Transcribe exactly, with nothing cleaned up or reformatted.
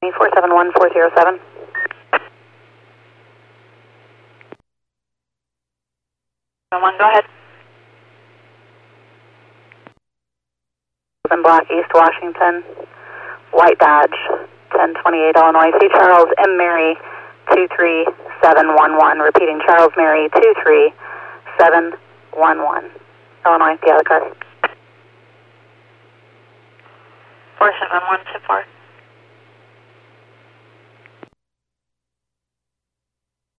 four seven one four zero seven. One, go ahead. Block, East Washington, white badge, ten twenty-eight Illinois. See Charles M. Mary, two three seven one one. Repeating, Charles Mary, two three seven one one. Illinois, the other car. four seven one two four.